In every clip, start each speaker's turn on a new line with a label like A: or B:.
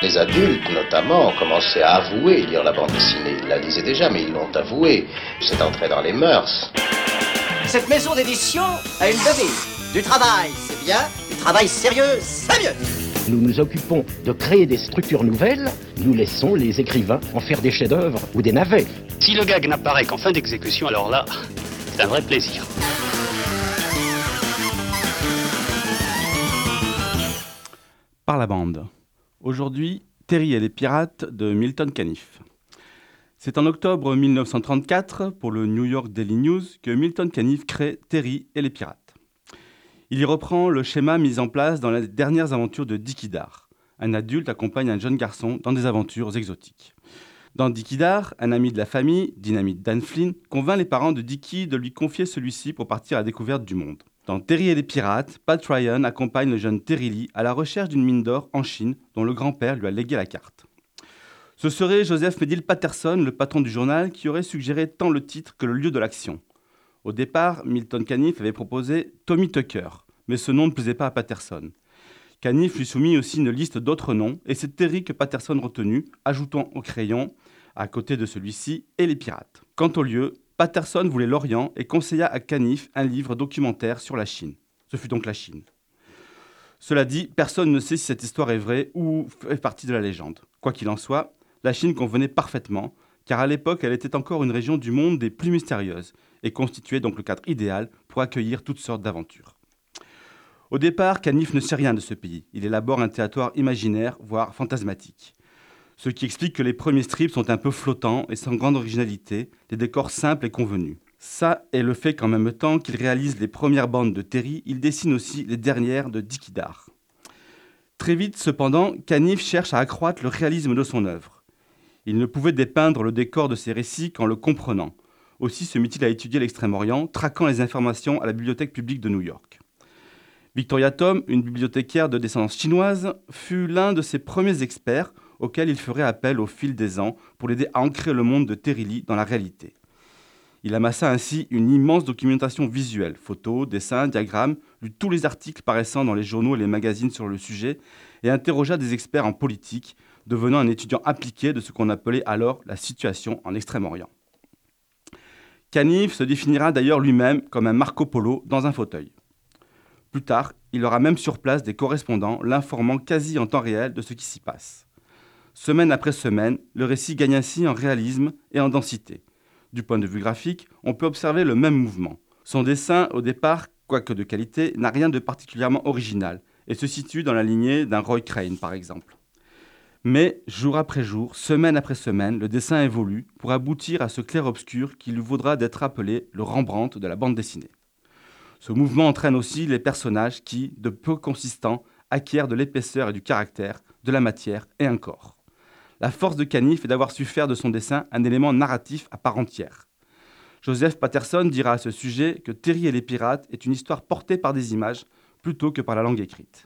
A: Les adultes, notamment, ont commencé à avouer lire la bande dessinée. Ils la lisaient déjà, mais ils l'ont avoué. C'est entré dans les mœurs.
B: Cette maison d'édition a une devise. Du travail, c'est bien. Du travail sérieux, c'est mieux.
C: Nous nous occupons de créer des structures nouvelles. Nous laissons les écrivains en faire des chefs-d'œuvre ou des navets.
D: Si le gag n'apparaît qu'en fin d'exécution, alors là, c'est un vrai plaisir.
E: Par la bande. Aujourd'hui, Terry et les pirates de Milton Caniff. C'est en octobre 1934, pour le New York Daily News, que Milton Caniff crée Terry et les pirates. Il y reprend le schéma mis en place dans les dernières aventures de Dicky Dar. Un adulte accompagne un jeune garçon dans des aventures exotiques. Dans Dicky Dar, un ami de la famille, Dynamite Dan Flynn, convainc les parents de Dicky de lui confier celui-ci pour partir à la découverte du monde. Dans Terry et les pirates, Pat Ryan accompagne le jeune Terry Lee à la recherche d'une mine d'or en Chine dont le grand-père lui a légué la carte. Ce serait Joseph Medill Patterson, le patron du journal, qui aurait suggéré tant le titre que le lieu de l'action. Au départ, Milton Caniff avait proposé Tommy Tucker, mais ce nom ne plaisait pas à Patterson. Caniff lui soumit aussi une liste d'autres noms, et c'est Terry que Patterson retenu, ajoutant au crayon, à côté de celui-ci, et les pirates. Quant au lieu, Patterson voulait l'Orient et conseilla à Caniff un livre documentaire sur la Chine. Ce fut donc la Chine. Cela dit, personne ne sait si cette histoire est vraie ou fait partie de la légende. Quoi qu'il en soit, la Chine convenait parfaitement, car à l'époque, elle était encore une région du monde des plus mystérieuses et constituait donc le cadre idéal pour accueillir toutes sortes d'aventures. Au départ, Caniff ne sait rien de ce pays. Il élabore un territoire imaginaire, voire fantasmatique. Ce qui explique que les premiers strips sont un peu flottants et sans grande originalité, des décors simples et convenus. Ça et le fait qu'en même temps qu'il réalise les premières bandes de Terry, il dessine aussi les dernières de Dicky Dar. Très vite, cependant, Caniff cherche à accroître le réalisme de son œuvre. Il ne pouvait dépeindre le décor de ses récits qu'en le comprenant. Aussi se mit-il à étudier l'Extrême-Orient, traquant les informations à la bibliothèque publique de New York. Victoria Tom, une bibliothécaire de descendance chinoise, fut l'un de ses premiers experts auquel il ferait appel au fil des ans pour l'aider à ancrer le monde de Terry Lee dans la réalité. Il amassa ainsi une immense documentation visuelle, photos, dessins, diagrammes, lut tous les articles paraissant dans les journaux et les magazines sur le sujet et interrogea des experts en politique, devenant un étudiant appliqué de ce qu'on appelait alors la situation en Extrême-Orient. Caniff se définira d'ailleurs lui-même comme un Marco Polo dans un fauteuil. Plus tard, il aura même sur place des correspondants l'informant quasi en temps réel de ce qui s'y passe. Semaine après semaine, le récit gagne ainsi en réalisme et en densité. Du point de vue graphique, on peut observer le même mouvement. Son dessin, au départ, quoique de qualité, n'a rien de particulièrement original et se situe dans la lignée d'un Roy Crane, par exemple. Mais, jour après jour, semaine après semaine, le dessin évolue pour aboutir à ce clair-obscur qui lui vaudra d'être appelé le Rembrandt de la bande dessinée. Ce mouvement entraîne aussi les personnages qui, de peu consistants, acquièrent de l'épaisseur et du caractère, de la matière et un corps. La force de Caniff est d'avoir su faire de son dessin un élément narratif à part entière. Joseph Patterson dira à ce sujet que Terry et les pirates est une histoire portée par des images plutôt que par la langue écrite.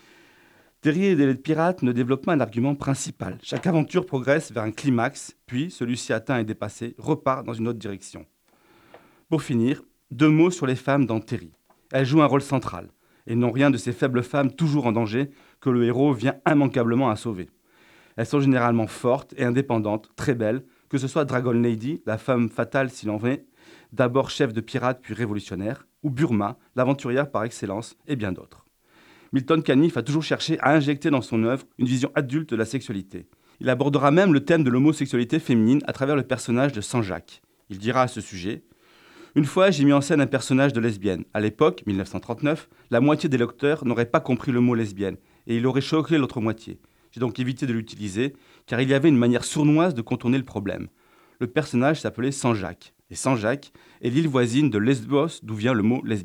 E: Terry et les pirates ne développent pas un argument principal. Chaque aventure progresse vers un climax, puis, celui-ci atteint et dépassé, repart dans une autre direction. Pour finir, 2 mots sur les femmes dans Terry. Elles jouent un rôle central, et non rien de ces faibles femmes toujours en danger que le héros vient immanquablement à sauver. Elles sont généralement fortes et indépendantes, très belles, que ce soit Dragon Lady, la femme fatale s'il en est, d'abord chef de pirate puis révolutionnaire, ou Burma, l'aventurière par excellence, et bien d'autres. Milton Caniff a toujours cherché à injecter dans son œuvre une vision adulte de la sexualité. Il abordera même le thème de l'homosexualité féminine à travers le personnage de Saint-Jacques. Il dira à ce sujet « Une fois, j'ai mis en scène un personnage de lesbienne. À l'époque, 1939, la moitié des lecteurs n'auraient pas compris le mot lesbienne, et il aurait choqué l'autre moitié. J'ai donc évité de l'utiliser, car il y avait une manière sournoise de contourner le problème. Le personnage s'appelait Saint-Jacques, et Saint-Jacques est l'île voisine de Lesbos, d'où vient le mot lesbienne. »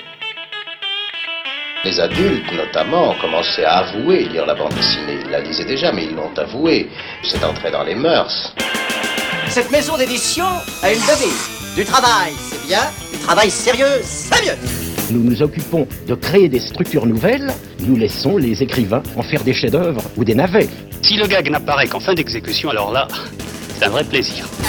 A: Les adultes, notamment, ont commencé à avouer lire la bande dessinée. Ils la lisaient déjà, mais ils l'ont avoué. C'est entré dans les mœurs.
B: Cette maison d'édition a une devise. Du travail, c'est bien. Du travail sérieux, c'est mieux.
C: Nous nous occupons de créer des structures nouvelles. Nous laissons les écrivains en faire des chefs-d'œuvre ou des navets.
D: Si le gag n'apparaît qu'en fin d'exécution, alors là, c'est un vrai plaisir.